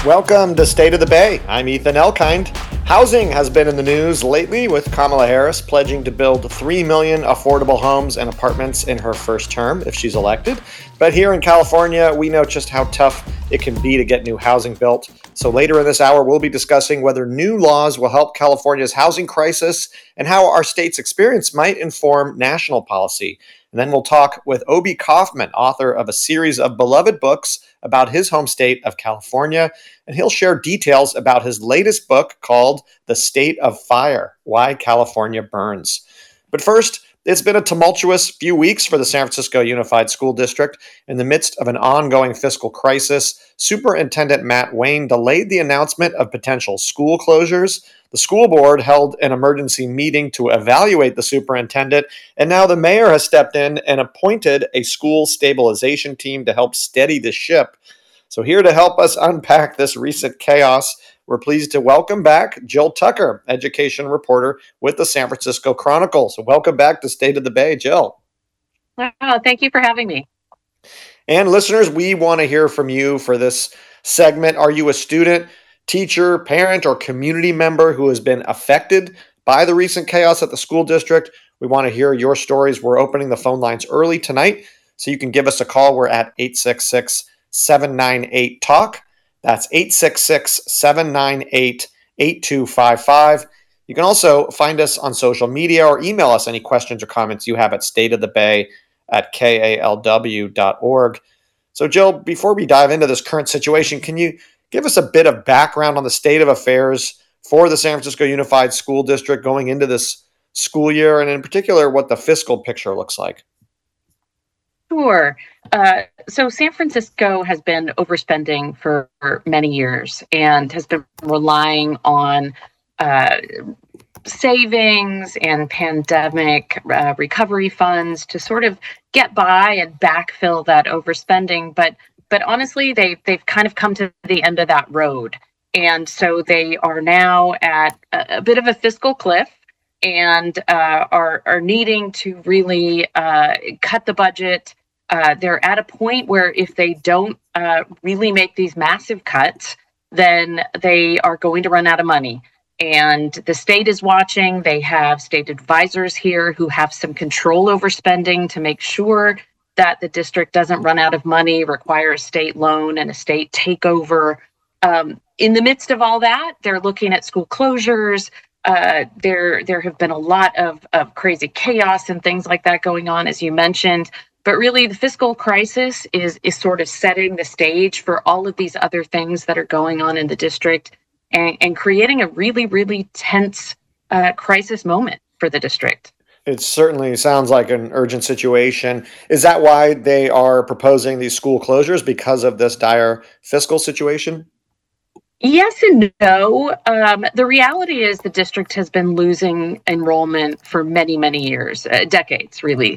Welcome to State of the Bay. I'm Ethan Elkind. Housing has been in the news lately, with Kamala Harris pledging to build 3 million affordable homes and apartments in her first term if she's elected. But here in California, we know just how tough it can be to get new housing built. So later in this hour, we'll be discussing whether new laws will help California's housing crisis and how our state's experience might inform national policy. And then we'll talk with Obi Kaufman, author of a series of beloved books about his home state of California, and he'll share details about his latest book called The State of Fire: Why California Burns. But first, it's been a tumultuous few weeks for the San Francisco Unified School District. In the midst of an ongoing fiscal crisis, Superintendent Matt Wayne delayed the announcement of potential school closures. The school board held an emergency meeting to evaluate the superintendent, and now the mayor has stepped in and appointed a school stabilization team to help steady the ship. So here to help us unpack this recent chaos, we're pleased to welcome back Jill Tucker, education reporter with the San Francisco Chronicle. So welcome back to State of the Bay, Jill. Wow, thank you for having me. And listeners, we want to hear from you for this segment. Are you a student, teacher, parent, or community member who has been affected by the recent chaos at the school district? We want to hear your stories. We're opening the phone lines early tonight, so you can give us a call. We're at 866-798-TALK. That's 866-798-8255. You can also find us on social media or email us any questions or comments you have at stateofthebay@kalw.org. So, Jill, before we dive into this current situation, can you give us a bit of background on the state of affairs for the San Francisco Unified School District going into this school year, and in particular, what the fiscal picture looks like? Sure. So San Francisco has been overspending for many years and has been relying on savings and pandemic recovery funds to sort of get by and backfill that overspending. But honestly, they've kind of come to the end of that road. And so they are now at a bit of a fiscal cliff and are needing to really cut the budget. They're at a point where if they don't really make these massive cuts, then they are going to run out of money. And the state is watching. They have state advisors here who have some control over spending to make sure that the district doesn't run out of money, require a state loan and a state takeover. In the midst of all that, they're looking at school closures. There have been a lot of crazy chaos and things like that going on, as you mentioned. But really, the fiscal crisis is sort of setting the stage for all of these other things that are going on in the district and creating a really, really tense crisis moment for the district. It certainly sounds like an urgent situation. Is that why they are proposing these school closures, because of this dire fiscal situation? Yes and no. The reality is the district has been losing enrollment for many, many years, decades, really.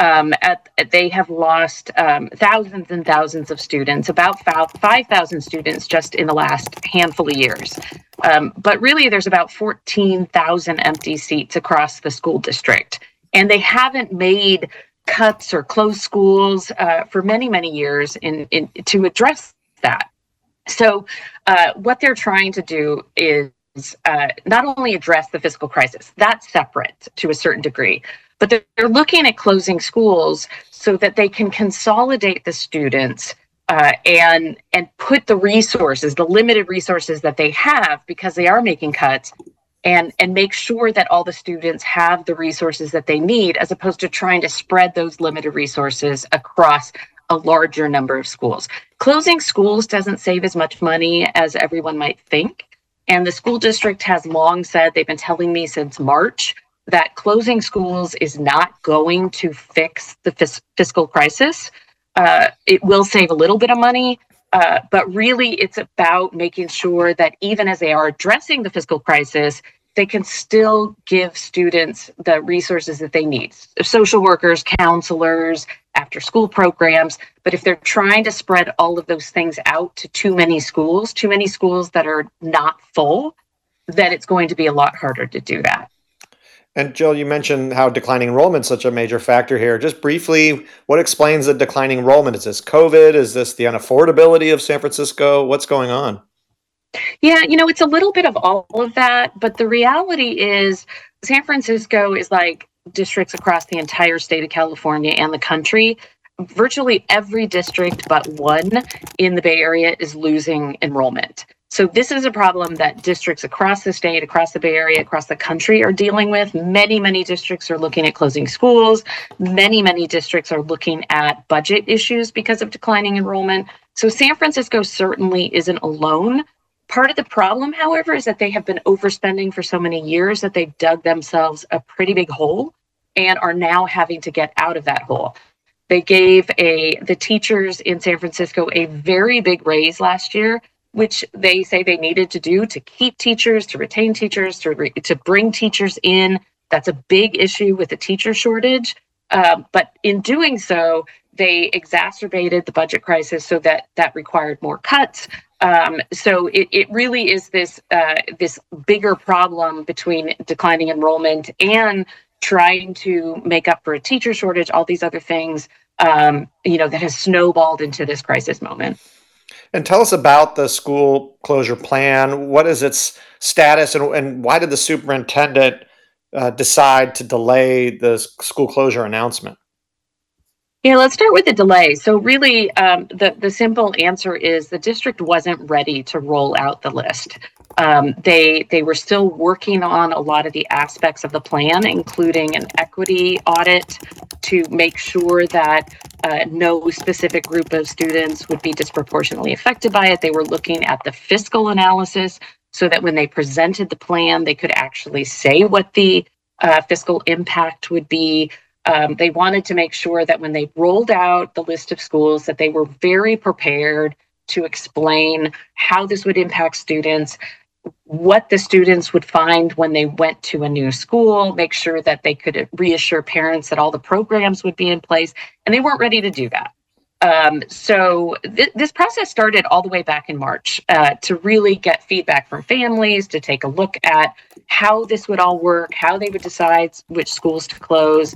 They have lost thousands and thousands of students, about 5,000 students just in the last handful of years. But really, there's about 14,000 empty seats across the school district. And they haven't made cuts or closed schools for many, many years to address that. So what they're trying to do is not only address the fiscal crisis, that's separate to a certain degree, but they're looking at closing schools so that they can consolidate the students and put the resources, the limited resources that they have, because they are making cuts, and make sure that all the students have the resources that they need, as opposed to trying to spread those limited resources across a larger number of schools. Closing schools doesn't save as much money as everyone might think. And the school district has long said, they've been telling me since March, that closing schools is not going to fix the fiscal crisis. It will save a little bit of money, but really it's about making sure that even as they are addressing the fiscal crisis, they can still give students the resources that they need. Social workers, counselors, after school programs. But if they're trying to spread all of those things out to too many schools that are not full, then it's going to be a lot harder to do that. And Jill, you mentioned how declining enrollment is such a major factor here. Just briefly, what explains the declining enrollment? Is this COVID? Is this the unaffordability of San Francisco? What's going on? Yeah, it's a little bit of all of that, but the reality is San Francisco is like districts across the entire state of California and the country. Virtually every district but one in the Bay Area is losing enrollment. So this is a problem that districts across the state, across the Bay Area, across the country are dealing with. Many, many districts are looking at closing schools. Many, many districts are looking at budget issues because of declining enrollment. So San Francisco certainly isn't alone. Part of the problem, however, is that they have been overspending for so many years that they've dug themselves a pretty big hole and are now having to get out of that hole. They gave the teachers in San Francisco a very big raise last year, which they say they needed to do to keep teachers, to retain teachers, to bring teachers in. That's a big issue with the teacher shortage. But in doing so, they exacerbated the budget crisis so that required more cuts. So it really is this bigger problem between declining enrollment and trying to make up for a teacher shortage, all these other things, that has snowballed into this crisis moment. And tell us about the school closure plan. What is its status, and why did the superintendent decide to delay the school closure announcement? Yeah, let's start with the delay. So really, the simple answer is the district wasn't ready to roll out the list. They were still working on a lot of the aspects of the plan, including an equity audit to make sure that no specific group of students would be disproportionately affected by it. They were looking at the fiscal analysis so that when they presented the plan, they could actually say what the fiscal impact would be. They wanted to make sure that when they rolled out the list of schools, that they were very prepared to explain how this would impact students, what the students would find when they went to a new school, make sure that they could reassure parents that all the programs would be in place, and they weren't ready to do that. So this process started all the way back in March to really get feedback from families, to take a look at how this would all work, how they would decide which schools to close.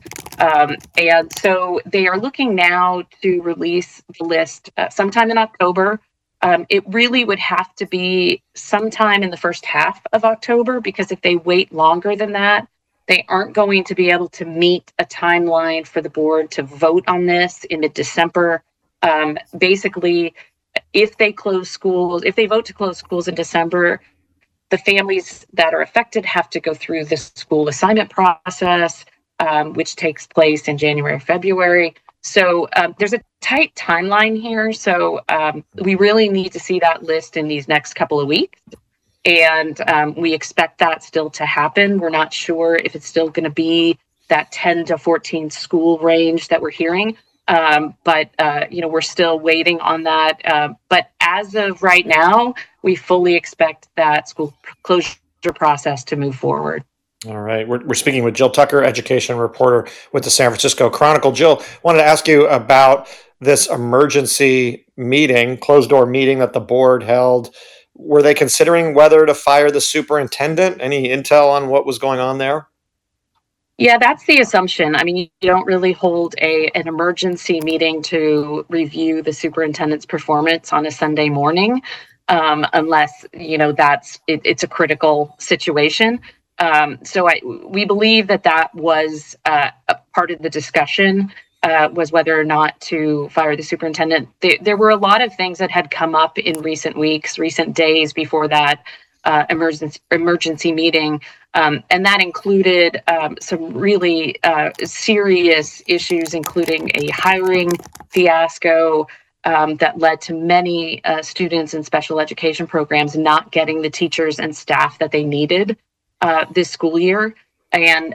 And so they are looking now to release the list sometime in October. It really would have to be sometime in the first half of October, because if they wait longer than that, they aren't going to be able to meet a timeline for the board to vote on this in mid-December. Basically, if they vote to close schools in December, the families that are affected have to go through the school assignment process, which takes place in January or February. So there's a tight timeline here. So we really need to see that list in these next couple of weeks. And we expect that still to happen. We're not sure if it's still going to be that 10 to 14 school range that we're hearing. But we're still waiting on that. But as of right now, we fully expect that school closure process to move forward. All right. We're speaking with Jill Tucker, education reporter with the San Francisco Chronicle. Jill, wanted to ask you about this emergency meeting, closed door meeting that the board held. Were they considering whether to fire the superintendent? Any intel on what was going on there? Yeah, that's the assumption. I mean, you don't really hold an emergency meeting to review the superintendent's performance on a Sunday morning, unless it's a critical situation. So we believe that was a part of the discussion, was whether or not to fire the superintendent. There were a lot of things that had come up in recent weeks, recent days before that emergency meeting. And that included some really serious issues, including a hiring fiasco that led to many students in special education programs not getting the teachers and staff that they needed this school year. And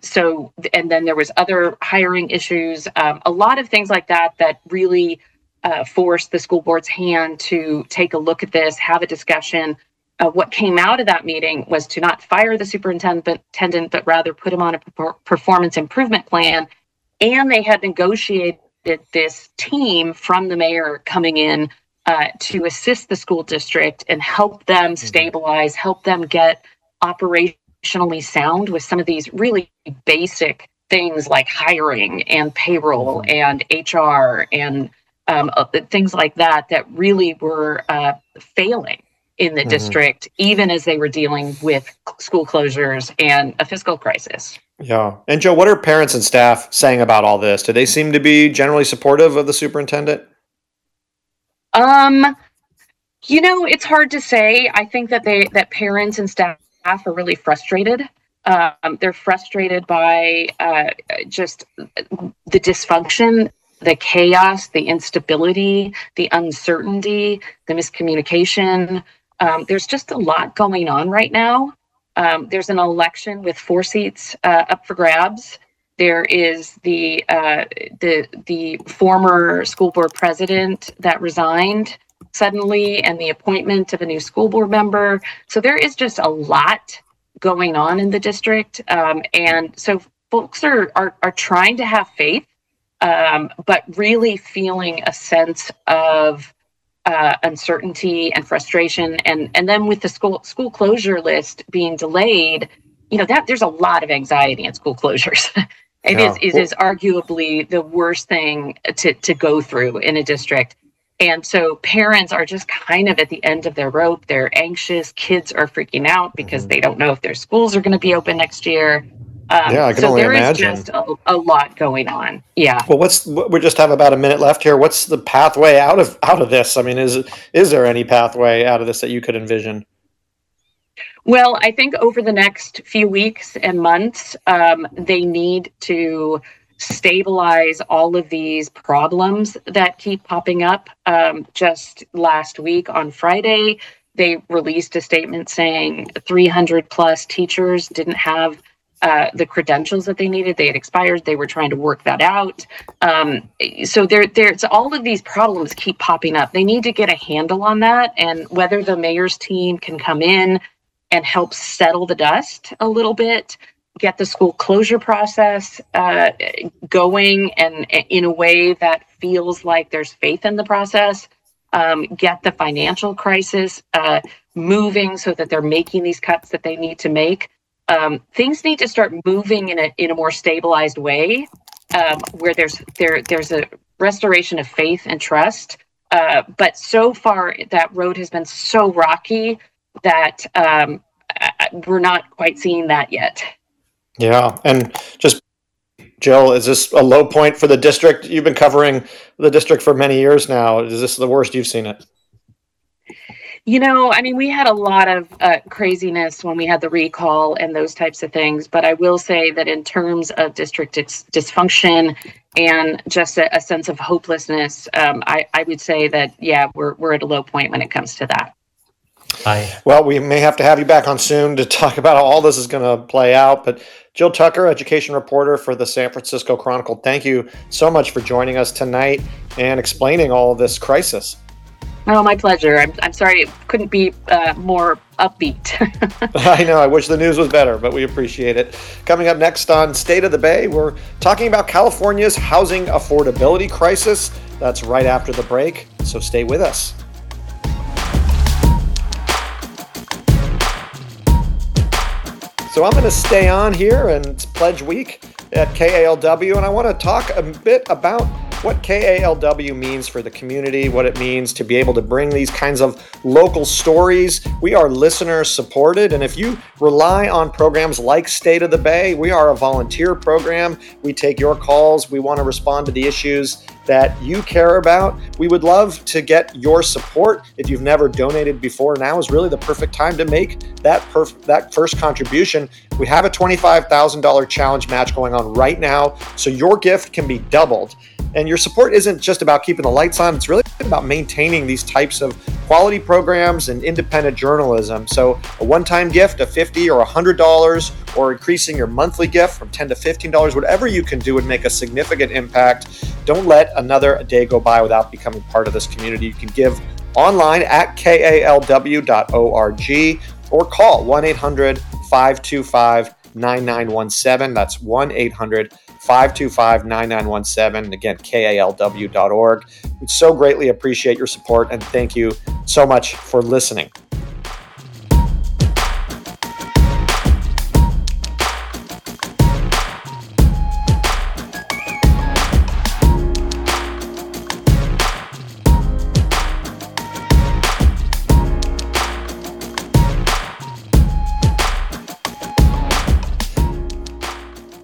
then there was other hiring issues, a lot of things like that really forced the school board's hand to take a look at this, have a discussion. What came out of that meeting was to not fire the superintendent, but rather put him on a performance improvement plan. And they had negotiated this team from the mayor coming in to assist the school district and help them stabilize, help them get operationally sound with some of these really basic things like hiring and payroll and HR and things like that really were failing. in the district, even as they were dealing with school closures and a fiscal crisis. Yeah. And Joe, what are parents and staff saying about all this? Do they seem to be generally supportive of the superintendent? It's hard to say. I think that parents and staff are really frustrated. They're frustrated by just the dysfunction, the chaos, the instability, the uncertainty, the miscommunication. There's just a lot going on right now. There's an election with 4 seats up for grabs. There is the former school board president that resigned suddenly, and the appointment of a new school board member. So there is just a lot going on in the district, and so folks are trying to have faith, but really feeling a sense of uncertainty and frustration, and then with the school closure list being delayed, that there's a lot of anxiety in school closures. It is arguably the worst thing to go through in a district. And so parents are just kind of at the end of their rope. They're anxious. Kids are freaking out because they don't know if their schools are going to be open next year. I can only imagine. Is just a lot going on. Yeah. Well, we just have about a minute left here. What's the pathway out of this? I mean, is there any pathway out of this that you could envision? Well, I think over the next few weeks and months, they need to stabilize all of these problems that keep popping up. Just last week on Friday, they released a statement saying 300 plus teachers didn't have the credentials that they needed. They had expired. They were trying to work that out. So there's all of these problems keep popping up. They need to get a handle on that, and whether the mayor's team can come in and help settle the dust a little bit, get the school closure process going and in a way that feels like there's faith in the process, get the financial crisis moving so that they're making these cuts that they need to make. Things need to start moving in a more stabilized way, where there's a restoration of faith and trust. But so far, that road has been so rocky that we're not quite seeing that yet. Yeah. And just, Jill, is this a low point for the district? You've been covering the district for many years now. Is this the worst you've seen it? We had a lot of craziness when we had the recall and those types of things. But I will say that in terms of district dysfunction and just a sense of hopelessness, I would say that, yeah, we're at a low point when it comes to that. Well, we may have to have you back on soon to talk about how all this is going to play out. But Jill Tucker, education reporter for the San Francisco Chronicle, thank you so much for joining us tonight and explaining all of this crisis. Oh, my pleasure. I'm sorry it couldn't be more upbeat. I know. I wish the news was better, but we appreciate it. Coming up next on State of the Bay, we're talking about California's housing affordability crisis. That's right after the break, so stay with us. So I'm going to stay on here, and it's Pledge Week at KALW, and I want to talk a bit about what KALW means for the community, what it means to be able to bring these kinds of local stories. We are listener supported, and if you rely on programs like State of the Bay, we are a volunteer program. We take your calls. We want to respond to the issues that you care about. We would love to get your support. If you've never donated before, now is really the perfect time to make that first contribution. We have a $25,000 challenge match going on right now, so your gift can be doubled. And your support isn't just about keeping the lights on, it's really about maintaining these types of quality programs and independent journalism. So a one-time gift of $50 or $100, or increasing your monthly gift from $10 to $15, whatever you can do would make a significant impact. Don't let another day go by without becoming part of this community. You can give online at kalw.org or call 1-800-525-9917. That's 1-800-525-9917. Again, kalw.org. We'd so greatly appreciate your support, and thank you so much for listening.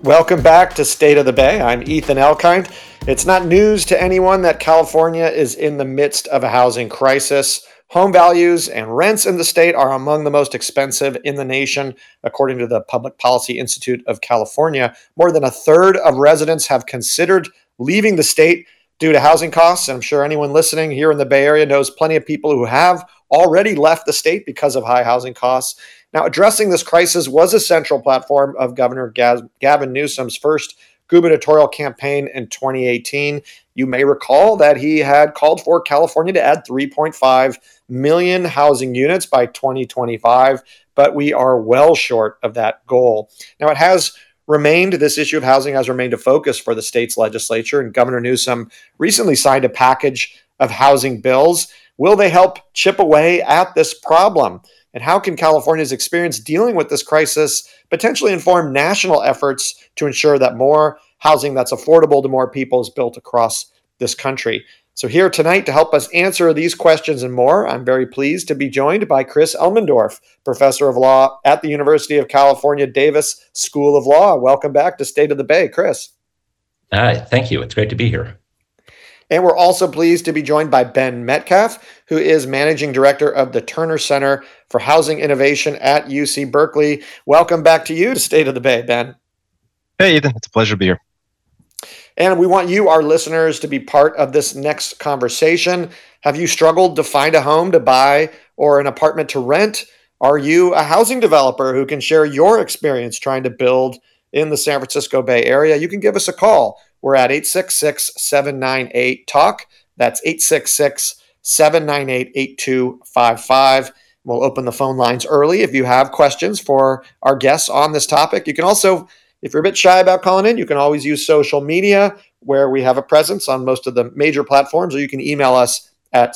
Welcome back to State of the Bay. I'm Ethan Elkind. It's not news to anyone that California is in the midst of a housing crisis. Home values and rents in the state are among the most expensive in the nation, according to the Public Policy Institute of California. More than a third of residents have considered leaving the state due to housing costs. And I'm sure anyone listening here in the Bay Area knows plenty of people who have already left the state because of high housing costs. Now, addressing this crisis was a central platform of Governor Gavin Newsom's first gubernatorial campaign in 2018. You may recall that he had called for California to add 3.5 million housing units by 2025, but we are well short of that goal. Now, this issue of housing has remained a focus for the state's legislature, and Governor Newsom recently signed a package of housing bills. Will they help chip away at this problem? And how can California's experience dealing with this crisis potentially inform national efforts to ensure that more housing that's affordable to more people is built across this country? So here tonight to help us answer these questions and more, I'm very pleased to be joined by Chris Elmendorf, professor of law at the University of California, Davis School of Law. Welcome back to State of the Bay, Chris. Hi, thank you. It's great to be here. And we're also pleased to be joined by Ben Metcalf, who is Managing Director of the Turner Center for Housing Innovation at UC Berkeley. Welcome back to you to State of the Bay, Ben. Hey, Ethan. It's a pleasure to be here. And we want you, our listeners, to be part of this next conversation. Have you struggled to find a home to buy or an apartment to rent? Are you a housing developer who can share your experience trying to build in the San Francisco Bay Area? You can give us a call. We're at 866-798-TALK. That's 866-798-8255. We'll open the phone lines early if you have questions for our guests on this topic. You can also, if you're a bit shy about calling in, you can always use social media where we have a presence on most of the major platforms, or you can email us at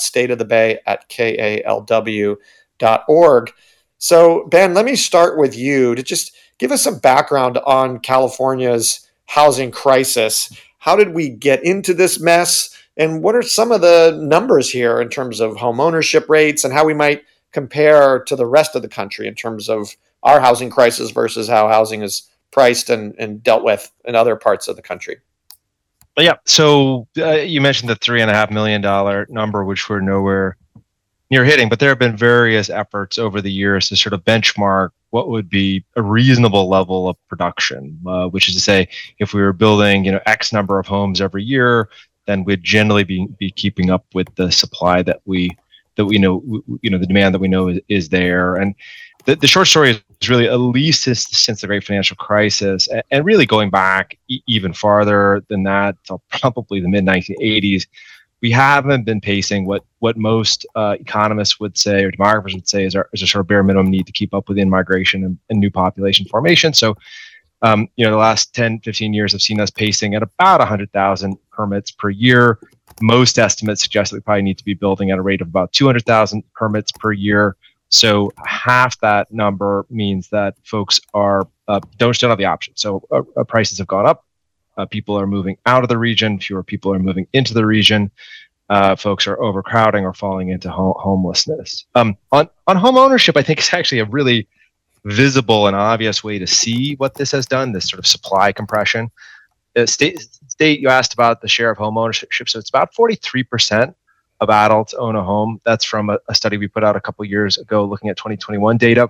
stateofthebay@kalw.org. So, Ben, let me start with you to just give us some background on California's housing crisis. How did we get into this mess? And what are some of the numbers here in terms of home ownership rates and how we might compare to the rest of the country in terms of our housing crisis versus how housing is priced and dealt with in other parts of the country? Yeah. So you mentioned the $3.5 million number, which we're nowhere near hitting, but there have been various efforts over the years to sort of benchmark what would be a reasonable level of production, which is to say, if we were building, X number of homes every year, then we'd generally be keeping up with the supply that we know, the demand that we know is there. And the short story is really, at least since the great financial crisis, and really going back even farther than that, till probably the mid 1980s, we haven't been pacing what most economists would say or demographers would say is a sort of bare minimum need to keep up with in-migration and new population formation. So, the last 10, 15 years have seen us pacing at about 100,000 permits per year. Most estimates suggest that we probably need to be building at a rate of about 200,000 permits per year. So half that number means that folks are don't have the option. So prices have gone up. People are moving out of the region. Fewer people are moving into the region. Folks are overcrowding or falling into homelessness. On home ownership, I think it's actually a really visible and obvious way to see what this has done, this sort of supply compression. State, you asked about the share of home ownership. So it's about 43% of adults own a home. That's from a study we put out a couple years ago looking at 2021 data.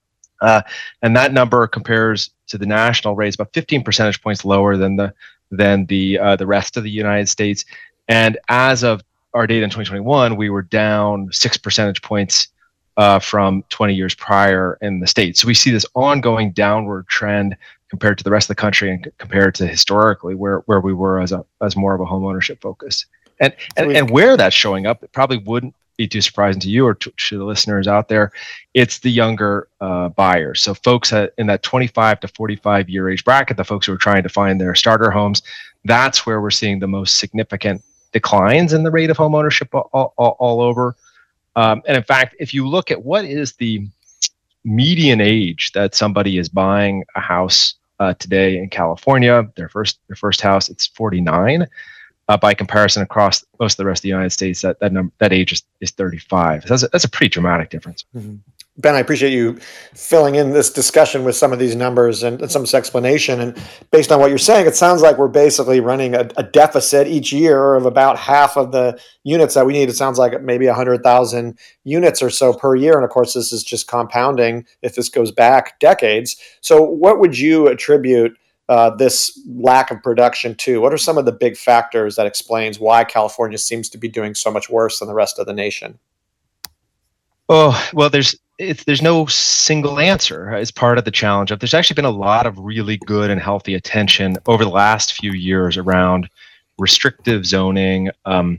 And that number compares to the national rate, about 15 percentage points lower than the rest of the United States. And as of our data in 2021, we were down 6 percentage points from 20 years prior in the state. So we see this ongoing downward trend compared to the rest of the country and compared to historically where we were as more of a home ownership focus. And where that's showing up, it probably wouldn't be too surprising to you or to the listeners out there. It's the younger buyers. So folks in that 25 to 45 year age bracket, the folks who are trying to find their starter homes, that's where we're seeing the most significant declines in the rate of home ownership all over. And in fact, if you look at what is the median age that somebody is buying a house today in California, their first house, it's 49. By comparison, across most of the rest of the United States, that age is 35. So that's a pretty dramatic difference. Mm-hmm. Ben, I appreciate you filling in this discussion with some of these numbers and some of this explanation. And based on what you're saying, it sounds like we're basically running a deficit each year of about half of the units that we need. It sounds like maybe 100,000 units or so per year. And of course, this is just compounding if this goes back decades. So what would you attribute this lack of production to? What are some of the big factors that explains why California seems to be doing so much worse than the rest of the nation? Oh, well, there's no single answer as part of the challenge. There's actually been a lot of really good and healthy attention over the last few years around restrictive zoning.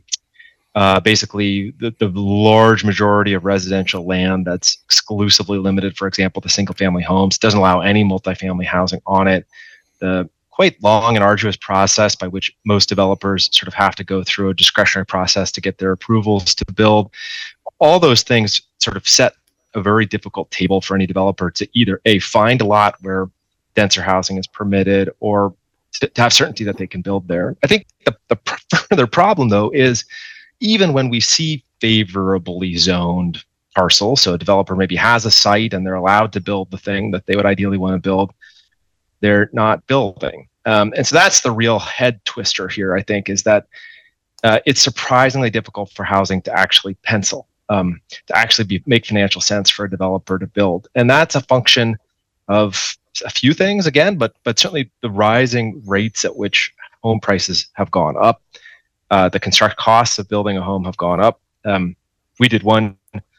Basically, the large majority of residential land that's exclusively limited, for example, to single-family homes, doesn't allow any multifamily housing on it. The quite long and arduous process by which most developers sort of have to go through a discretionary process to get their approvals to build. All those things sort of set a very difficult table for any developer to either find a lot where denser housing is permitted, or to have certainty that they can build there. I think the further problem, though, is even when we see favorably zoned parcels, so a developer maybe has a site and they're allowed to build the thing that they would ideally want to build, they're not building. And so that's the real head twister here, I think, is that it's surprisingly difficult for housing to actually pencil. To actually make financial sense for a developer to build. And that's a function of a few things, again, but certainly the rising rates at which home prices have gone up. The construct costs of building a home have gone up. We did one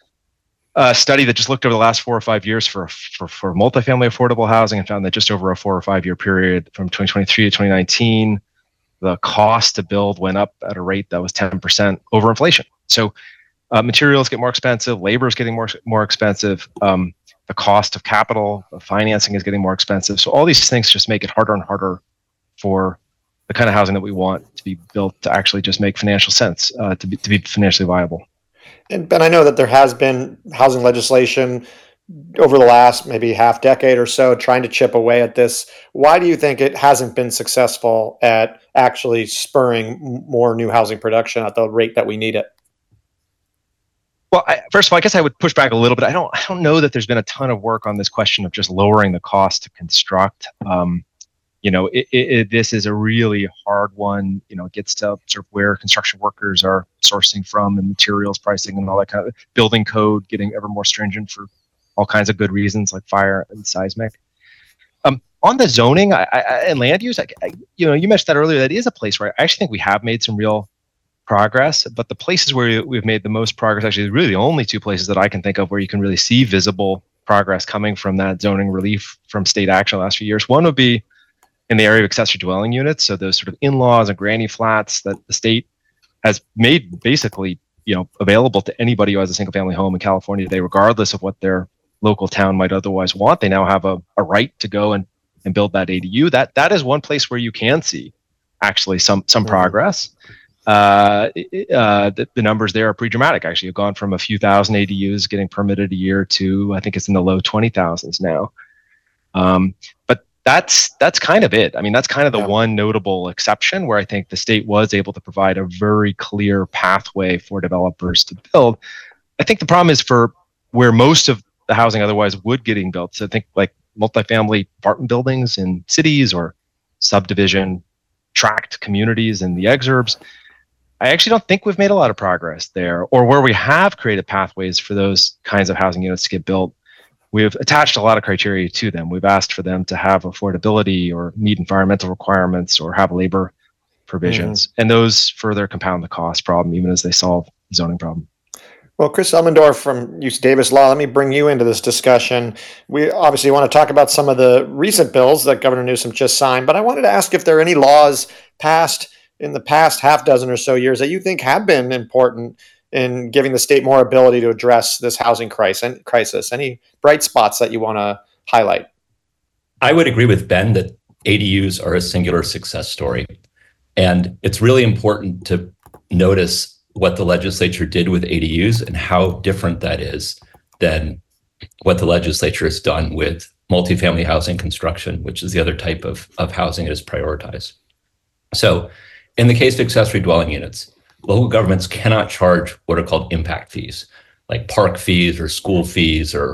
study that just looked over the last 4 or 5 years for multifamily affordable housing and found that just over a 4 or 5 year period from 2023 to 2019, the cost to build went up at a rate that was 10% over inflation. So materials get more expensive, labor is getting more expensive, the cost of capital, financing is getting more expensive. So all these things just make it harder and harder for the kind of housing that we want to be built to actually just make financial sense, to be financially viable. And Ben, I know that there has been housing legislation over the last maybe half decade or so trying to chip away at this. Why do you think it hasn't been successful at actually spurring more new housing production at the rate that we need it? Well, first of all, I guess I would push back a little bit. I don't know that there's been a ton of work on this question of just lowering the cost to construct. This is a really hard one. It gets to sort of where construction workers are sourcing from and materials pricing and all that kind of building code getting ever more stringent for all kinds of good reasons like fire and seismic. On the zoning and land use, you mentioned that earlier. That is a place where I actually think we have made some real progress, but the places where we've made the most progress, actually really the only two places that I can think of where you can really see visible progress coming from that zoning relief from state action the last few years. One would be in the area of accessory dwelling units, so those sort of in-laws and granny flats that the state has made basically available to anybody who has a single family home in California today, regardless of what their local town might otherwise want. They now have a right to go and build that ADU. That is one place where you can see actually some progress. The numbers there are pretty dramatic. Actually, you've gone from a few thousand ADUs getting permitted a year to I think it's in the low 20,000s now. But that's kind of it. I mean, that's kind of the one notable exception where I think the state was able to provide a very clear pathway for developers to build. I think the problem is for where most of the housing otherwise would getting built. So I think like multifamily apartment buildings in cities or subdivision tract communities in the exurbs. I actually don't think we've made a lot of progress there, or where we have created pathways for those kinds of housing units to get built. We've attached a lot of criteria to them. We've asked for them to have affordability or meet environmental requirements or have labor provisions. And those further compound the cost problem, even as they solve the zoning problem. Well, Chris Elmendorf from UC Davis Law, let me bring you into this discussion. We obviously want to talk about some of the recent bills that Governor Newsom just signed, but I wanted to ask if there are any laws passed in the past half dozen or so years that you think have been important in giving the state more ability to address this housing crisis. Any bright spots that you want to highlight? I would agree with Ben that ADUs are a singular success story. And it's really important to notice what the legislature did with ADUs and how different that is than what the legislature has done with multifamily housing construction, which is the other type of housing it is prioritized. So in the case of accessory dwelling units, local governments cannot charge what are called impact fees, like park fees or school fees or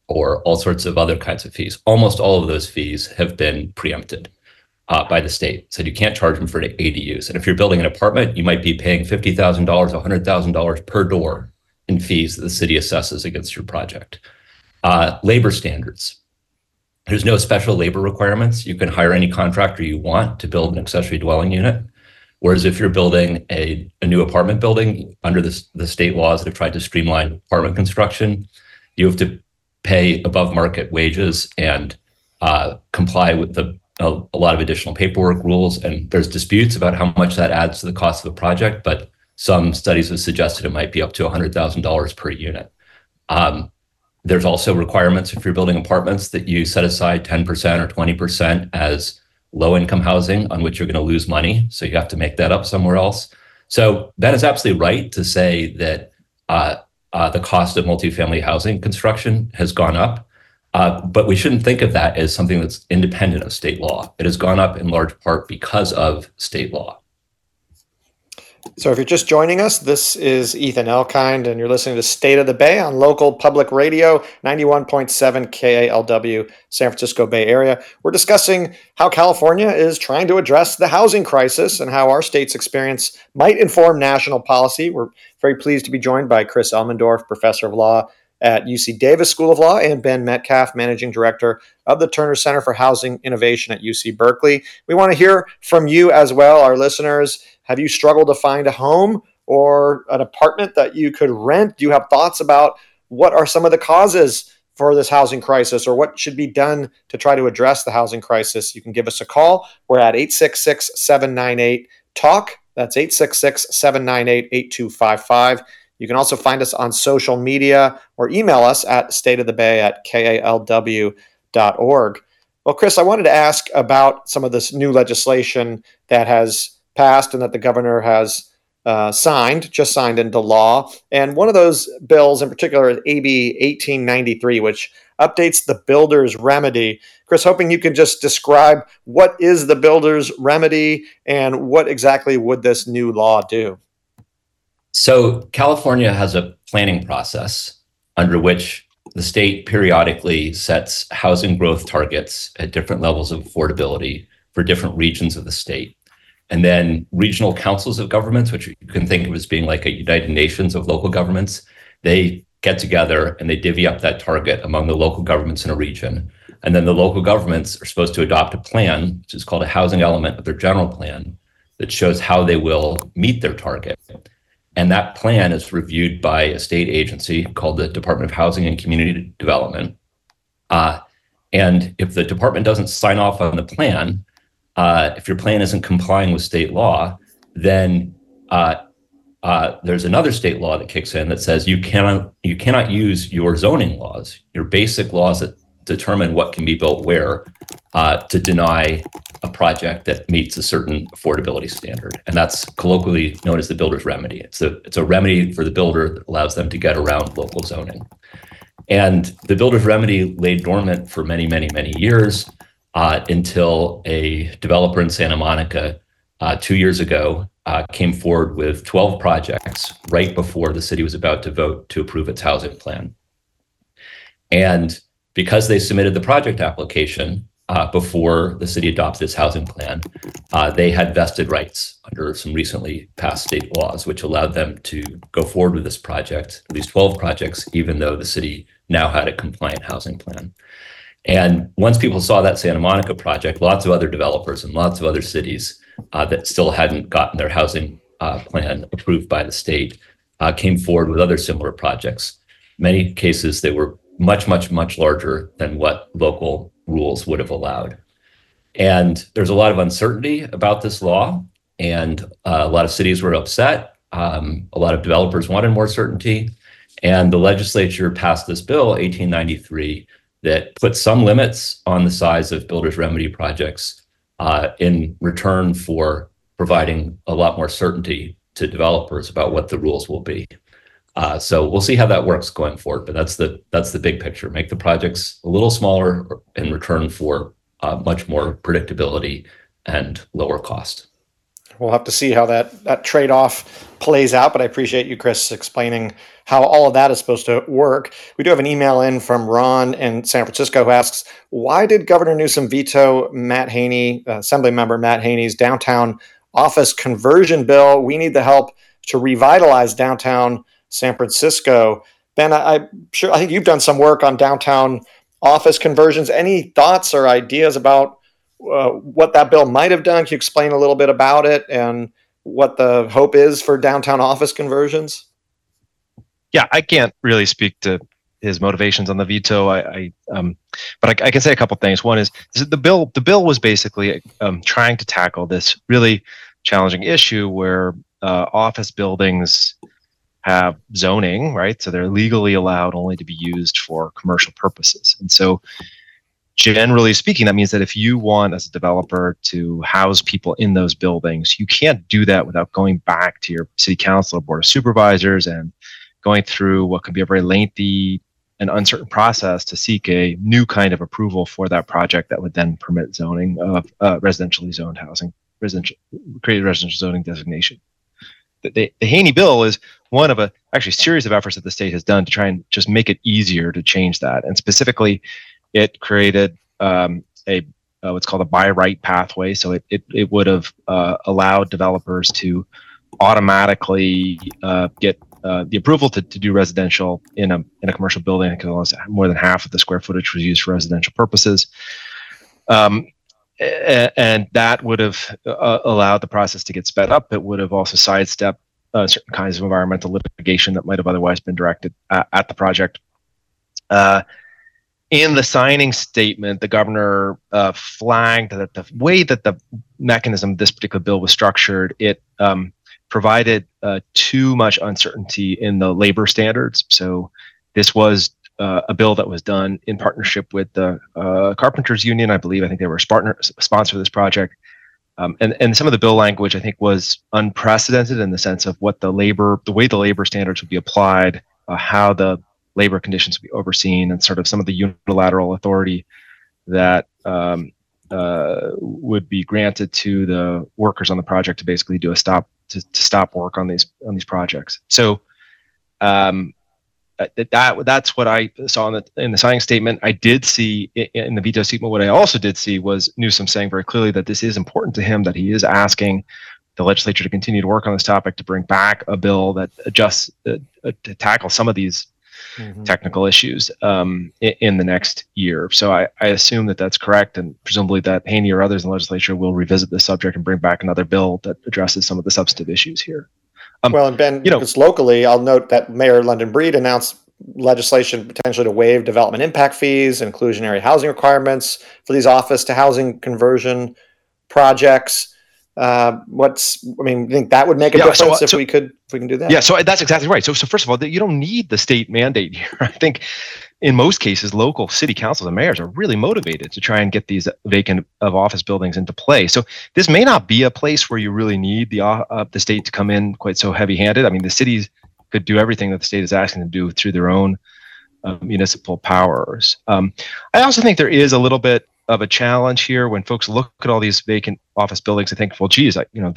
or all sorts of other kinds of fees. Almost all of those fees have been preempted by the state. So you can't charge them for ADUs. And if you're building an apartment, you might be paying $50,000, $100,000 per door in fees that the city assesses against your project. Labor standards. There's no special labor requirements. You can hire any contractor you want to build an accessory dwelling unit. Whereas if you're building a new apartment building under the state laws that have tried to streamline apartment construction, you have to pay above market wages and comply with a lot of additional paperwork rules. And there's disputes about how much that adds to the cost of the project, but some studies have suggested it might be up to $100,000 per unit. There's also requirements if you're building apartments that you set aside 10% or 20% as low-income housing on which you're going to lose money. So you have to make that up somewhere else. So that is absolutely right to say that the cost of multifamily housing construction has gone up. But we shouldn't think of that as something that's independent of state law. It has gone up in large part because of state law. So if you're just joining us, this is Ethan Elkind, and you're listening to State of the Bay on local public radio, 91.7 KALW, San Francisco Bay Area. We're discussing how California is trying to address the housing crisis and how our state's experience might inform national policy. We're very pleased to be joined by Chris Elmendorf, professor of law at UC Davis School of Law, and Ben Metcalf, managing director of the Turner Center for Housing Innovation at UC Berkeley. We want to hear from you as well, our listeners. Have you struggled to find a home or an apartment that you could rent? Do you have thoughts about what are some of the causes for this housing crisis or what should be done to try to address the housing crisis? You can give us a call. We're at 866-798-TALK. That's 866-798-8255. You can also find us on social media or email us at stateofthebay@kalw.org. Well, Chris, I wanted to ask about some of this new legislation that has passed and that the governor has just signed into law. And one of those bills in particular is AB 1893, which updates the builder's remedy. Chris, hoping you can just describe what is the builder's remedy and what exactly would this new law do? So California has a planning process under which the state periodically sets housing growth targets at different levels of affordability for different regions of the state. And then regional councils of governments, which you can think of as being like a United Nations of local governments, they get together and they divvy up that target among the local governments in a region. And then the local governments are supposed to adopt a plan, which is called a housing element of their general plan, that shows how they will meet their target. And that plan is reviewed by a state agency called the Department of Housing and Community Development. And if the department doesn't sign off on the plan, if your plan isn't complying with state law, then there's another state law that kicks in that says you cannot use your zoning laws, your basic laws that determine what can be built where, to deny a project that meets a certain affordability standard. And that's colloquially known as the builder's remedy. It's a remedy for the builder that allows them to get around local zoning. And the builder's remedy lay dormant for many, many, many years until a developer in Santa Monica 2 years ago came forward with 12 projects right before the city was about to vote to approve its housing plan. And because they submitted the project application before the city adopted its housing plan, they had vested rights under some recently passed state laws, which allowed them to go forward with this project, these 12 projects, even though the city now had a compliant housing plan. And once people saw that Santa Monica project, lots of other developers and lots of other cities that still hadn't gotten their housing plan approved by the state came forward with other similar projects. Many cases, they were much, much, much larger than what local rules would have allowed. And there's a lot of uncertainty about this law, and a lot of cities were upset. A lot of developers wanted more certainty, and the legislature passed this bill, 1893, that put some limits on the size of builder's remedy projects in return for providing a lot more certainty to developers about what the rules will be. So we'll see how that works going forward, but that's the big picture. Make the projects a little smaller in return for much more predictability and lower cost. We'll have to see how that trade-off plays out, but I appreciate you, Chris, explaining how all of that is supposed to work. We do have an email in from Ron in San Francisco who asks, why did Governor Newsom veto Matt Haney, Assembly Member Matt Haney's downtown office conversion bill? We need the help to revitalize downtown San Francisco. Ben, I think you've done some work on downtown office conversions. Any thoughts or ideas about what that bill might have done? Can you explain a little bit about it and what the hope is for downtown office conversions? Yeah, I can't really speak to his motivations on the veto. But I can say a couple things. One is the bill was basically trying to tackle this really challenging issue where office buildings have zoning, right? So they're legally allowed only to be used for commercial purposes. And so generally speaking, that means that if you want, as a developer, to house people in those buildings, you can't do that without going back to your city council or board of supervisors and going through what could be a very lengthy and uncertain process to seek a new kind of approval for that project that would then permit zoning of residentially zoned housing, create a residential zoning designation. The Haney bill is one of a series of efforts that the state has done to try and just make it easier to change that. And specifically, it created what's called a by right pathway. So it would have allowed developers to automatically get the approval to do residential in a commercial building because more than half of the square footage was used for residential purposes. And that would have allowed the process to get sped up. It would have also sidestepped certain kinds of environmental litigation that might have otherwise been directed at the project. In the signing statement, the governor flagged that the way that the mechanism of this particular bill was structured, it provided too much uncertainty in the labor standards. So this was a bill that was done in partnership with the Carpenters Union, I believe. I think they were a sponsor of this project. And some of the bill language, I think, was unprecedented in the sense of what the way the labor standards would be applied, how the labor conditions would be overseen, and sort of some of the unilateral authority that would be granted to the workers on the project to basically do to stop work on these projects. So that's what I saw in the signing statement. I did see in the veto statement. What I also did see was Newsom saying very clearly that this is important to him, that he is asking the legislature to continue to work on this topic, to bring back a bill that adjusts to tackle some of these technical issues in the next year. So I assume that that's correct, and presumably that Haney or others in the legislature will revisit this subject and bring back another bill that addresses some of the substantive issues here. Well, and Ben, just locally, I'll note that Mayor London Breed announced legislation potentially to waive development impact fees, inclusionary housing requirements for these office to housing conversion projects. You think that would make a difference if we can do that? Yeah, so that's exactly right. So first of all, you don't need the state mandate here. I think in most cases, local city councils and mayors are really motivated to try and get these vacant of office buildings into play. So this may not be a place where you really need the state to come in quite so heavy-handed. I mean, the cities could do everything that the state is asking them to do through their own municipal powers. I also think there is a little bit of a challenge here when folks look at all these vacant office buildings and think, well, geez,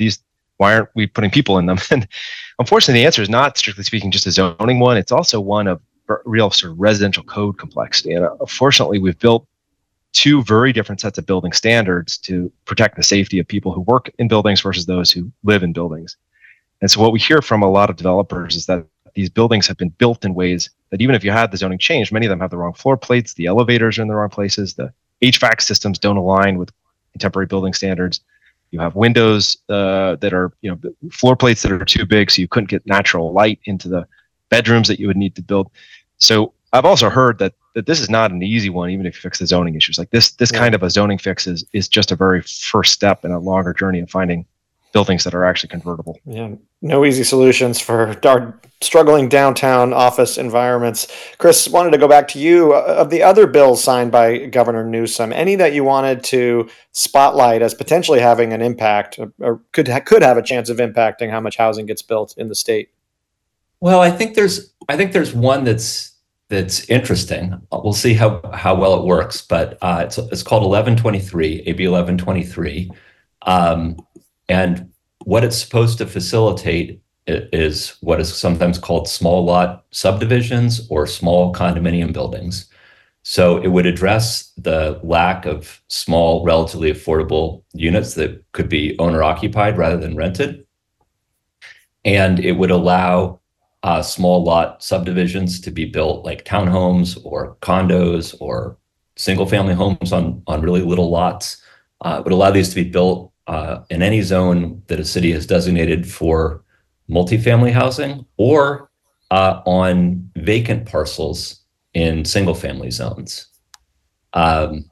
why aren't we putting people in them? And unfortunately, the answer is not, strictly speaking, just a zoning one. It's also one of real sort of residential code complexity. And unfortunately, we've built two very different sets of building standards to protect the safety of people who work in buildings versus those who live in buildings. And so what we hear from a lot of developers is that these buildings have been built in ways that even if you had the zoning change, many of them have the wrong floor plates, the elevators are in the wrong places, the HVAC systems don't align with contemporary building standards. You have windows that are, floor plates that are too big, so you couldn't get natural light into the bedrooms that you would need to build. So I've also heard that this is not an easy one, even if you fix the zoning issues. Like this kind of a zoning fix is just a very first step in a longer journey of finding buildings that are actually convertible. Yeah, no easy solutions for our struggling downtown office environments. Chris, wanted to go back to you. Of the other bills signed by Governor Newsom, any that you wanted to spotlight as potentially having an impact or could have a chance of impacting how much housing gets built in the state? Well, I think there's one that's interesting. We'll see how well it works, but it's called 1123, AB 1123. And what it's supposed to facilitate is what is sometimes called small lot subdivisions or small condominium buildings. So it would address the lack of small, relatively affordable units that could be owner occupied rather than rented. And it would allow small lot subdivisions to be built like townhomes or condos or single family homes on really little lots. It would allow these to be built in any zone that a city has designated for multifamily housing or on vacant parcels in single family zones. And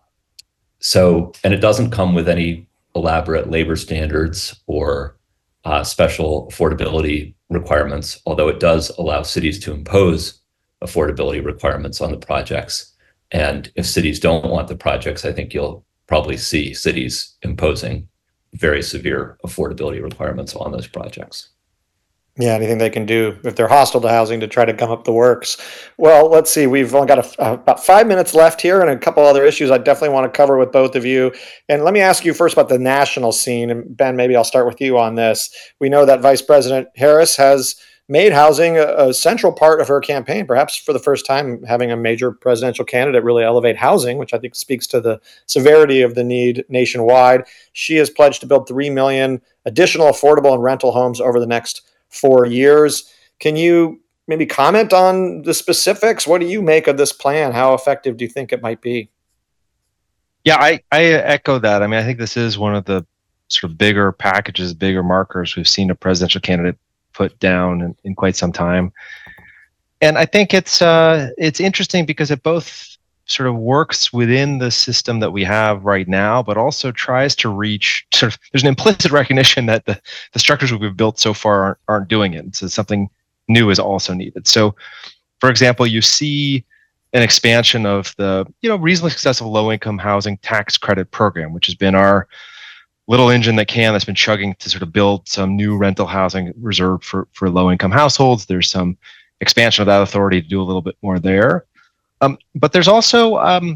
it doesn't come with any elaborate labor standards or special affordability requirements, although it does allow cities to impose affordability requirements on the projects. And if cities don't want the projects, I think you'll probably see cities imposing very severe affordability requirements on those projects. Yeah, anything they can do if they're hostile to housing to try to gum up the works. Well, let's see. We've only got about 5 minutes left here and a couple other issues I definitely want to cover with both of you. And let me ask you first about the national scene. And Ben, maybe I'll start with you on this. We know that Vice President Harris has made housing a central part of her campaign, perhaps for the first time having a major presidential candidate really elevate housing, which I think speaks to the severity of the need nationwide. She has pledged to build 3 million additional affordable and rental homes over the next 4 years. Can you maybe comment on the specifics? What do you make of this plan? How effective do you think it might be? Yeah, I echo that. I mean, I think this is one of the sort of bigger packages, bigger markers we've seen a presidential candidate put down in quite some time. And I think it's interesting because it both sort of works within the system that we have right now, but also tries to reach sort of, there's an implicit recognition that the structures we've built so far aren't doing it. So something new is also needed. So for example, you see an expansion of the, reasonably successful low-income housing tax credit program, which has been our little engine that's been chugging to sort of build some new rental housing reserved for low-income households. There's some expansion of that authority to do a little bit more there. But there's also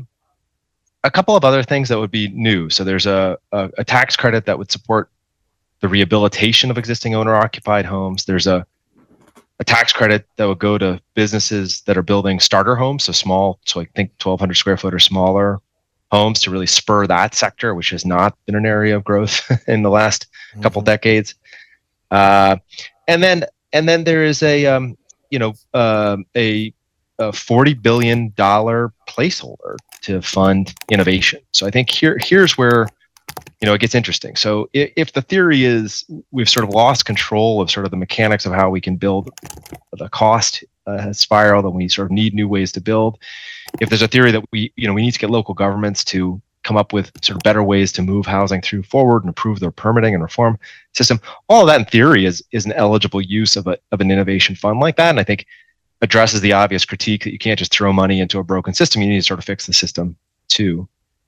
a couple of other things that would be new. So there's a tax credit that would support the rehabilitation of existing owner-occupied homes. There's a tax credit that would go to businesses that are building starter homes, so small, so I think 1,200 square foot or smaller homes to really spur that sector, which has not been an area of growth in the last couple decades. And then there is a $40 billion placeholder to fund innovation. So I think here's where it gets interesting. So if the theory is we've sort of lost control of sort of the mechanics of how we can build, the cost has spiraled and we sort of need new ways to build. If there's a theory that we need to get local governments to come up with sort of better ways to move housing through forward and improve their permitting and reform system, all of that in theory is an eligible use of an innovation fund like that. And I think addresses the obvious critique that you can't just throw money into a broken system. You need to sort of fix the system too.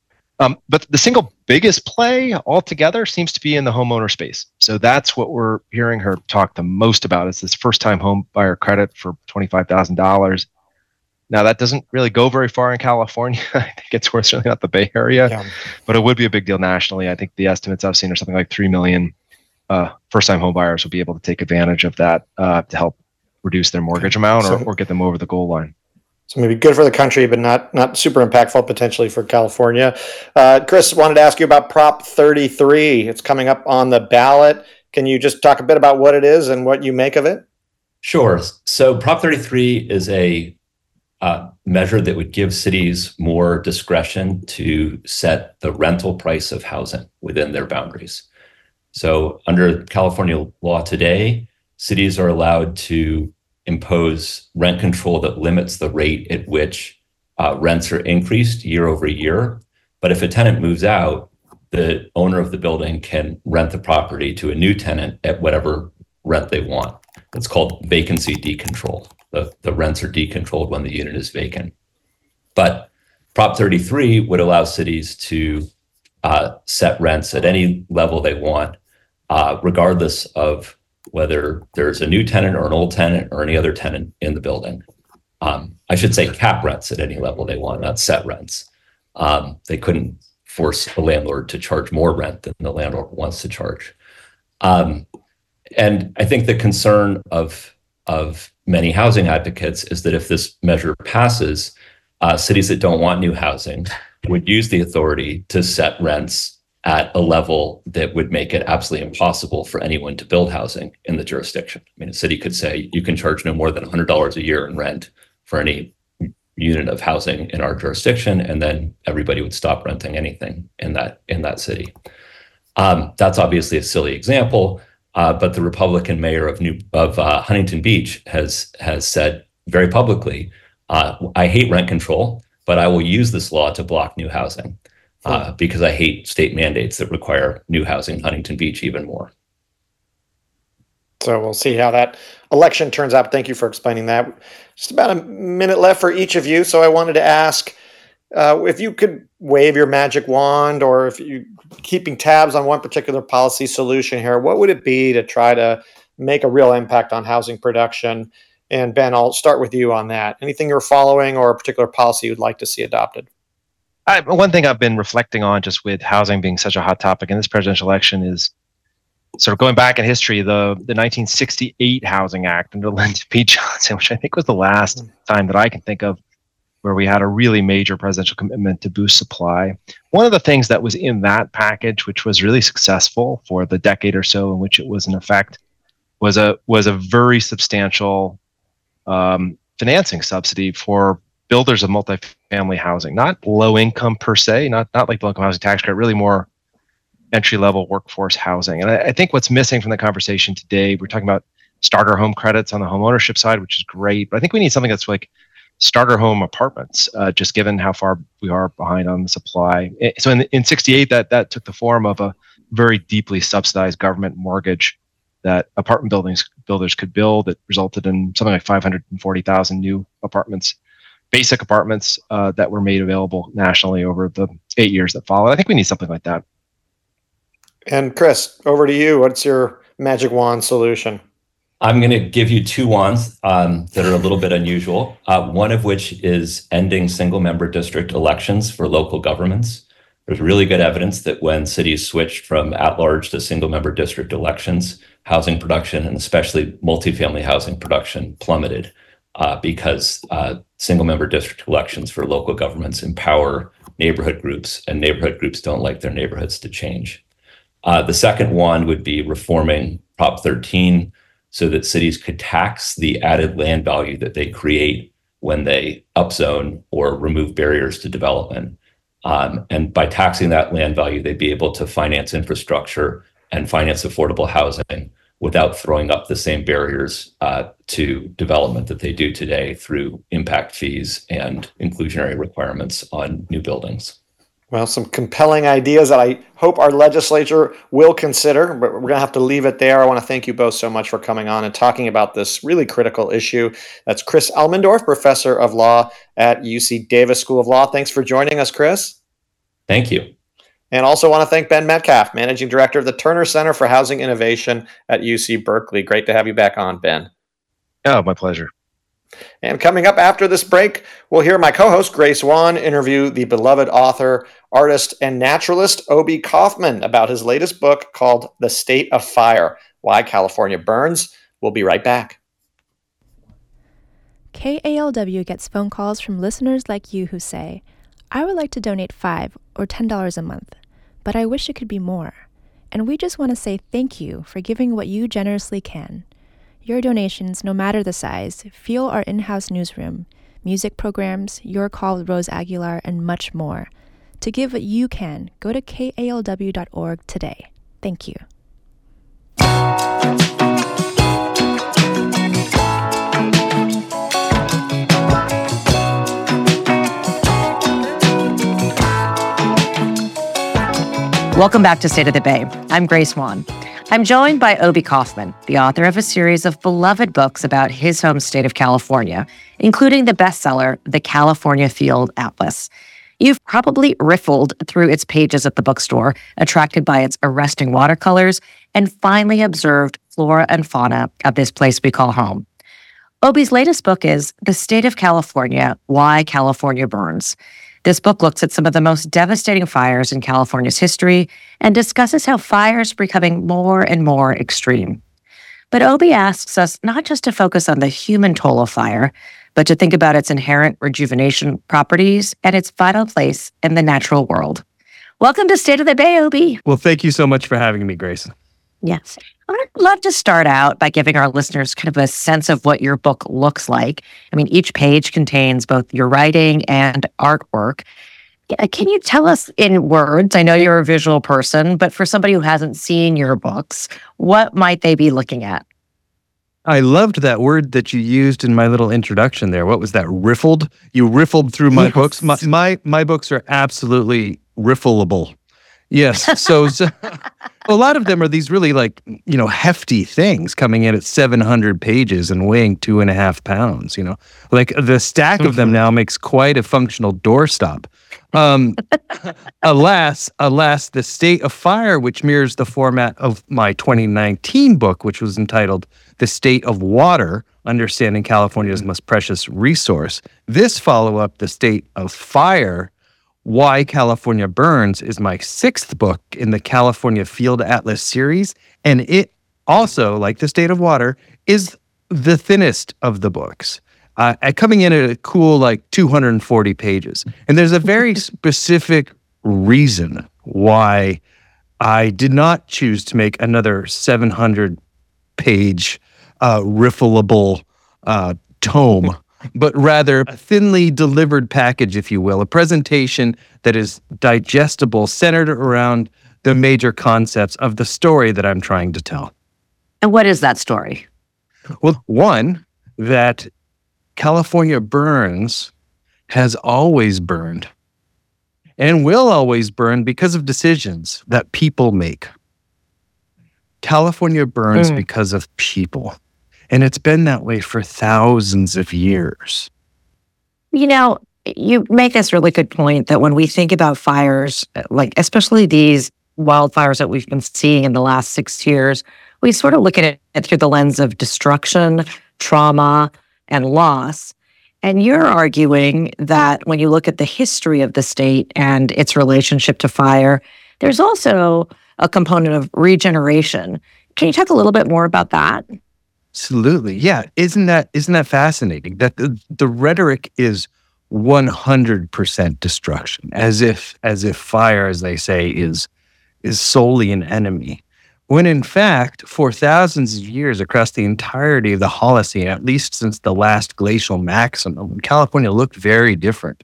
But the single biggest play altogether seems to be in the homeowner space. So that's what we're hearing her talk the most about, is this first-time home buyer credit for $25,000. Now, that doesn't really go very far in California. I think it's worth certainly not the Bay Area, but it would be a big deal nationally. I think the estimates I've seen are something like 3 million first-time home buyers will be able to take advantage of that to help reduce their mortgage amount or get them over the goal line. So maybe good for the country, but not super impactful potentially for California. Chris, wanted to ask you about Prop 33. It's coming up on the ballot. Can you just talk a bit about what it is and what you make of it? Sure. So Prop 33 is a measure that would give cities more discretion to set the rental price of housing within their boundaries. So under California law today, cities are allowed to impose rent control that limits the rate at which rents are increased year over year. But if a tenant moves out, the owner of the building can rent the property to a new tenant at whatever rent they want. It's called vacancy decontrol. The rents are decontrolled when the unit is vacant. But Prop 33 would allow cities to set rents at any level they want, regardless of whether there's a new tenant or an old tenant or any other tenant in the building. I should say cap rents at any level they want, not set rents. They couldn't force a landlord to charge more rent than the landlord wants to charge. And I think the concern of many housing advocates is that if this measure passes, cities that don't want new housing would use the authority to set rents at a level that would make it absolutely impossible for anyone to build housing in the jurisdiction. I mean, a city could say you can charge no more than $100 a year in rent for any unit of housing in our jurisdiction, and then everybody would stop renting anything in that city. That's obviously a silly example, but the Republican mayor of Huntington Beach has said very publicly, I hate rent control, but I will use this law to block new housing because I hate state mandates that require new housing in Huntington Beach even more. So we'll see how that election turns out. Thank you for explaining that. Just about a minute left for each of you. So I wanted to ask if you could wave your magic wand, or if you keeping tabs on one particular policy solution here, what would it be to try to make a real impact on housing production? And Ben, I'll start with you on that. Anything you're following or a particular policy you'd like to see adopted? One thing I've been reflecting on, just with housing being such a hot topic in this presidential election, is sort of going back in history, the 1968 Housing Act under Lyndon B. Johnson, which I think was the last time that I can think of where we had a really major presidential commitment to boost supply. One of the things that was in that package, which was really successful for the decade or so in which it was in effect, was a very substantial financing subsidy for builders of multifamily housing, not low income per se, not like the low income housing tax credit, really more entry level workforce housing. And I think what's missing from the conversation today, we're talking about starter home credits on the home ownership side, which is great, but I think we need something that's like starter home apartments, just given how far we are behind on the supply. So in 68, that took the form of a very deeply subsidized government mortgage that apartment builders could build. It resulted in something like 540,000 new apartments, basic apartments that were made available nationally over the 8 years that followed. I think we need something like that. And Chris, over to you. What's your magic wand solution? I'm going to give you two wands that are a little bit unusual. One of which is ending single-member district elections for local governments. There's really good evidence that when cities switched from at-large to single-member district elections, housing production, and especially multifamily housing production, plummeted because single-member district elections for local governments empower neighborhood groups, and neighborhood groups don't like their neighborhoods to change. The second one would be reforming Prop 13 so that cities could tax the added land value that they create when they upzone or remove barriers to development. And by taxing that land value, they'd be able to finance infrastructure and finance affordable housing without throwing up the same barriers to development that they do today through impact fees and inclusionary requirements on new buildings. Well, some compelling ideas that I hope our legislature will consider, but we're going to have to leave it there. I want to thank you both so much for coming on and talking about this really critical issue. That's Chris Elmendorf, professor of law at UC Davis School of Law. Thanks for joining us, Chris. Thank you. And also want to thank Ben Metcalf, managing director of the Turner Center for Housing Innovation at UC Berkeley. Great to have you back on, Ben. Oh, my pleasure. And coming up after this break, we'll hear my co-host Grace Wan interview the beloved author, artist, and naturalist Obie Kaufman about his latest book called The State of Fire: Why California Burns. We'll be right back. KALW gets phone calls from listeners like you who say, I would like to donate $5 or $10 a month, but I wish it could be more. And we just want to say thank you for giving what you generously can. Your donations, no matter the size, fuel our in-house newsroom, music programs, Your Call with Rose Aguilar, and much more. To give what you can, go to kalw.org today. Thank you. Welcome back to State of the Bay. I'm Grace Wan. I'm joined by Obie Kaufman, the author of a series of beloved books about his home state of California, including the bestseller, The California Field Atlas. You've probably riffled through its pages at the bookstore, attracted by its arresting watercolors, and finally observed flora and fauna of this place we call home. Obie's latest book is The State of California: Why California Burns. This book looks at some of the most devastating fires in California's history and discusses how fires are becoming more and more extreme. But Obi asks us not just to focus on the human toll of fire, but to think about its inherent rejuvenation properties and its vital place in the natural world. Welcome to State of the Bay, Obi. Well, thank you so much for having me, Grace. Yes. I would love to start out by giving our listeners kind of a sense of what your book looks like. I mean, each page contains both your writing and artwork. Can you tell us in words? I know you're a visual person, but for somebody who hasn't seen your books, what might they be looking at? I loved that word that you used in my little introduction there. What was that? Riffled? You riffled through my books. My books are absolutely riffleable. Yes. So a lot of them are these really hefty things coming in at 700 pages and weighing 2.5 pounds, like the stack of them now makes quite a functional doorstop. Alas, The State of Fire, which mirrors the format of my 2019 book, which was entitled The State of Water, Understanding California's Most Precious Resource. This follow-up, The State of Fire, Why California Burns, is my 6th book in the California Field Atlas series, and it also, like The State of Water, is the thinnest of the books. Coming in at a cool 240 pages. And there's a very specific reason why I did not choose to make another 700-page riffleable tome, but rather a thinly delivered package, if you will, a presentation that is digestible, centered around the major concepts of the story that I'm trying to tell. And what is that story? Well, one, that California Burns has always burned and will always burn because of decisions that people make. California burns because of people. And it's been that way for thousands of years. You make this really good point that when we think about fires, especially these wildfires that we've been seeing in the last 6 years, we sort of look at it through the lens of destruction, trauma, and loss. And you're arguing that when you look at the history of the state and its relationship to fire, there's also a component of regeneration. Can you talk a little bit more about that? Absolutely. Yeah. Isn't that fascinating? That the rhetoric is 100% destruction, as if fire, as they say, is solely an enemy. When in fact, for thousands of years across the entirety of the Holocene, at least since the last glacial maximum, California looked very different.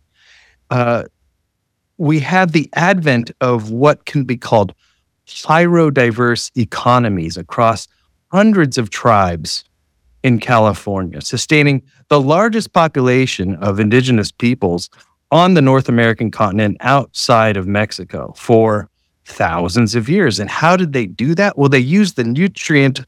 We had the advent of what can be called pyrodiverse economies across hundreds of tribes in California, sustaining the largest population of indigenous peoples on the North American continent outside of Mexico for thousands of years. And how did they do that? Well, they used the nutrient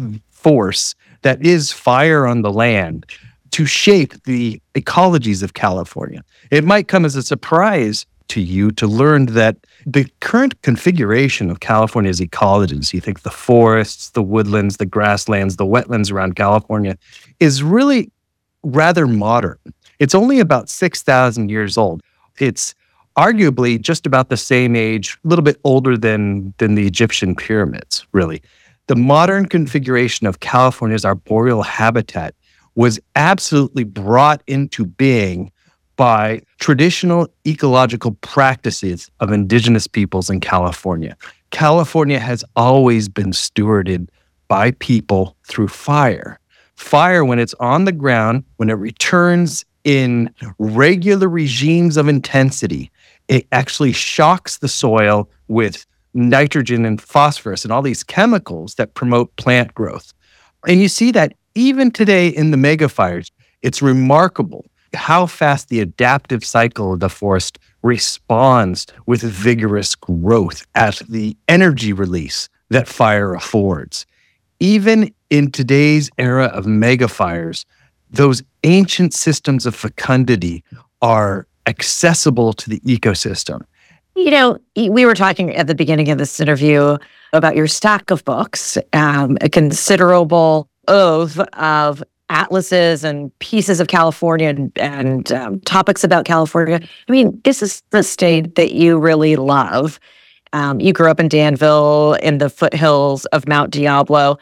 force that is fire on the land to shape the ecologies of California. It might come as a surprise to you to learn that the current configuration of California's ecologies, you think the forests, the woodlands, the grasslands, the wetlands around California, is really rather modern. It's only about 6,000 years old. It's arguably just about the same age, a little bit older than the Egyptian pyramids, really. The modern configuration of California's arboreal habitat was absolutely brought into being by traditional ecological practices of indigenous peoples in California. California has always been stewarded by people through fire. Fire, when it's on the ground, when it returns in regular regimes of intensity, it actually shocks the soil with nitrogen and phosphorus and all these chemicals that promote plant growth. And you see that even today in the megafires. It's remarkable how fast the adaptive cycle of the forest responds with vigorous growth at the energy release that fire affords. Even in today's era of megafires, those ancient systems of fecundity are accessible to the ecosystem. You know, we were talking at the beginning of this interview about your stack of books, a considerable oeuvre of atlases and pieces of California and topics about California. I mean, this is the state that you really love. You grew up in Danville in the foothills of Mount Diablo.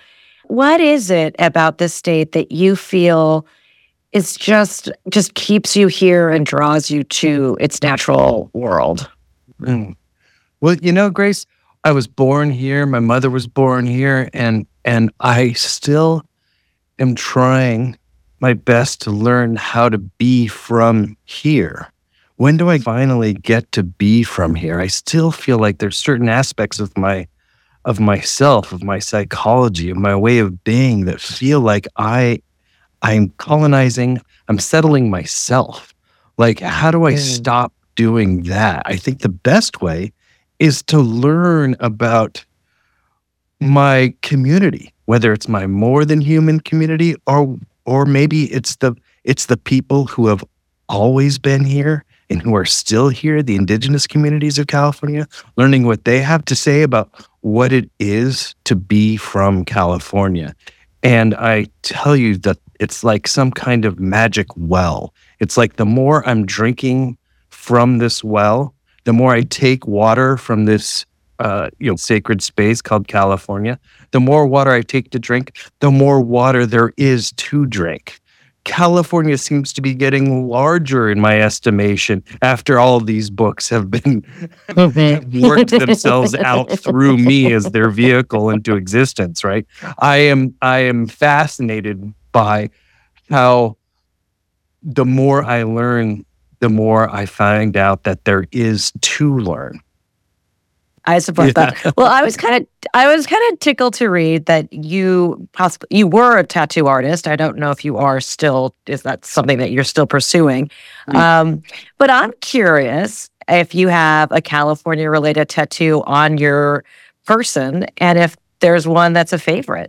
What is it about this state that you feel is just keeps you here and draws you to its natural world? Well, Grace, I was born here. My mother was born here, and I still am trying my best to learn how to be from here. When do I finally get to be from here? I still feel like there's certain aspects of myself, of my psychology, of my way of being that feel like I'm colonizing, I'm settling myself. Like, how do I stop doing that? I think the best way is to learn about my community, whether it's my more than human community or maybe it's the people who have always been here and who are still here, the indigenous communities of California, learning what they have to say about what it is to be from California. And I tell you that it's like some kind of magic well. It's like the more I'm drinking from this well, the more I take water from this sacred space called California, the more water I take to drink, the more water there is to drink. California seems to be getting larger in my estimation after all of these books have been worked themselves out through me as their vehicle into existence, right? I am fascinated by how the more I learn, the more I find out that there is to learn. I support that. Well, I was kind of tickled to read that you were a tattoo artist. I don't know if you are still. Is that something that you're still pursuing? But I'm curious if you have a California-related tattoo on your person, and if there's one that's a favorite.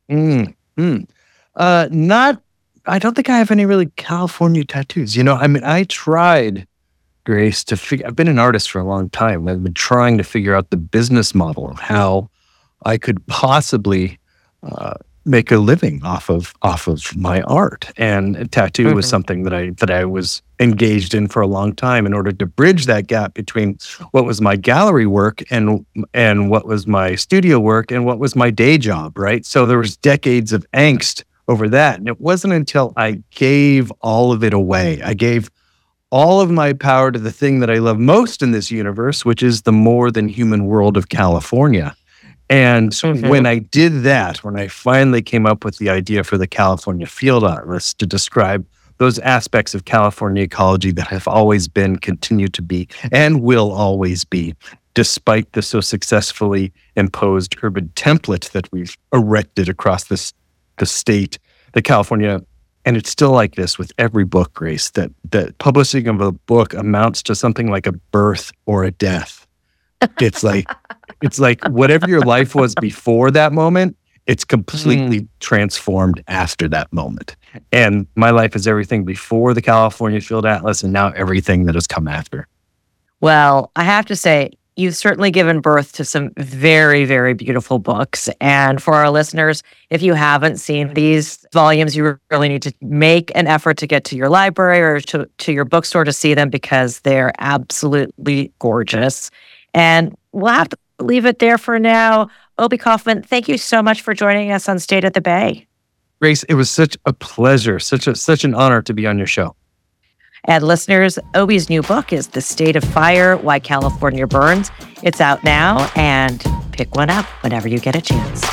Not. I don't think I have any really California tattoos. I tried, Grace, I've been an artist for a long time. I've been trying to figure out the business model of how I could possibly make a living off of my art. And a tattoo was something that I was engaged in for a long time in order to bridge that gap between what was my gallery work and what was my studio work and what was my day job, right? So there was decades of angst over that. And it wasn't until I gave all of it away. I gave all of my power to the thing that I love most in this universe, which is the more than human world of California. And when I did that, when I finally came up with the idea for the California Field Atlas to describe those aspects of California ecology that have always been, continue to be, and will always be, despite the so successfully imposed urban template that we've erected across the state, the California. And it's still like this with every book, Grace, that publishing of a book amounts to something like a birth or a death. It's like whatever your life was before that moment, it's completely transformed after that moment. And my life is everything before the California Field Atlas and now everything that has come after. Well, I have to say, you've certainly given birth to some very, very beautiful books. And for our listeners, if you haven't seen these volumes, you really need to make an effort to get to your library or to your bookstore to see them because they're absolutely gorgeous. And we'll have to leave it there for now. Obie Kauffman, thank you so much for joining us on State of the Bay. Grace, it was such a pleasure, such an honor to be on your show. And listeners, Obie's new book is The State of Fire, Why California Burns. It's out now, and pick one up whenever you get a chance.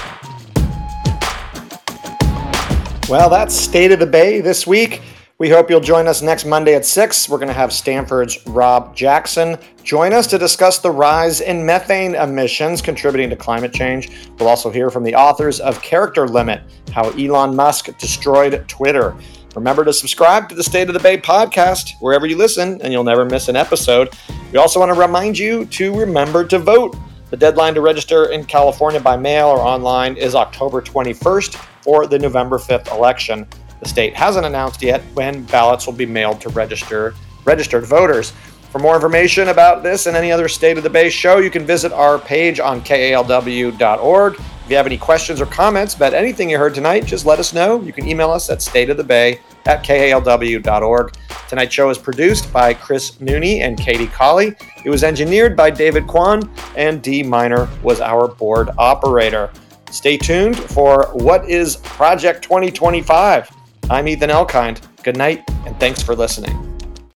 Well, that's State of the Bay this week. We hope you'll join us next Monday at 6. We're going to have Stanford's Rob Jackson join us to discuss the rise in methane emissions contributing to climate change. We'll also hear from the authors of Character Limit, How Elon Musk Destroyed Twitter. Remember to subscribe to the State of the Bay podcast wherever you listen, and you'll never miss an episode. We also want to remind you to remember to vote. The deadline to register in California by mail or online is October 21st for the November 5th election. The state hasn't announced yet when ballots will be mailed to registered voters. For more information about this and any other State of the Bay show, you can visit our page on KALW.org. If you have any questions or comments about anything you heard tonight, just let us know. You can email us at stateofthebay@KALW.org. Tonight's show is produced by Chris Mooney and Katie Colley. It was engineered by David Kwan, and Dee Minor was our board operator. Stay tuned for What is Project 2025? I'm Ethan Elkind. Good night, and thanks for listening.